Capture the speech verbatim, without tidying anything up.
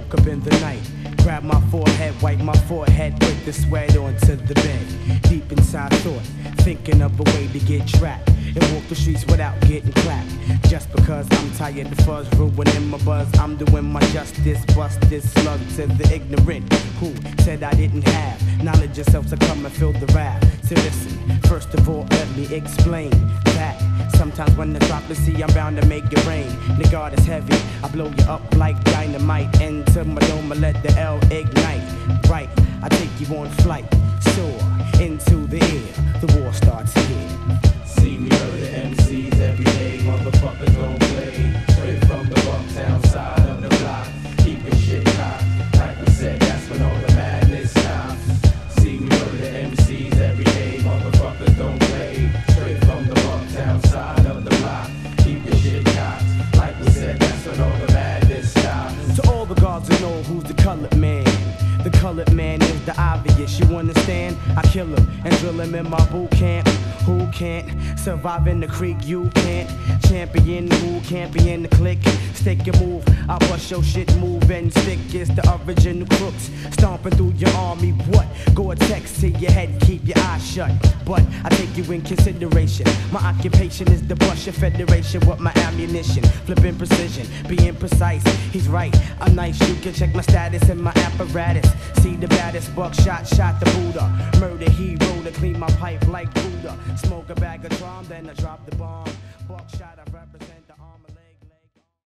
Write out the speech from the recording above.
woke up in the night, grabbed my forehead, wiped my forehead with the sweat onto the bed. Deep inside thought, thinking of a way to get trapped and walk the streets without getting clapped. Just because I'm tired of fuzz ruining my buzz, I'm doing my justice, bust this slug to the ignorant who said I didn't have knowledge yourself to come and fill the rap. So listen, first of all, let me explain that sometimes when the droplets see, I'm bound to make it rain. The guard is heavy, I blow you up like dynamite. Into my dome, I let the L ignite. Right, I take you on flight, soar into the air. The war starts here. See me murder M Cs every day, motherfuckers don't play. Straight from the Bucktown side of the block, keeping shit cocked. Like we said, that's when all the madness stops. See me murder M Cs every day, motherfuckers don't play. Straight from the Bucktown side of the block, keeping shit cocked. Like we said, that's when all the madness stops. To all the guards who know who's the colored man, the colored man is the obvious, you understand? I kill him and drill him in my boot camp. Who can't survive in the creek? You can't. Champion who can't be in the clique. Stick and move, I bust your shit, move and stick. It's the original crooks stomping through your army. What? Go a text to your head, keep your eyes shut. But I take you in consideration. My occupation is to bust your federation with my ammunition. Flipping precision, being precise. He's right, I'm nice. You can check my status and my apparatus. See the baddest buckshot, shot the Buddha. Murder hero to clean my pipe like Buddha. Smoke a bag of drum, then I drop the bomb. Buckshot.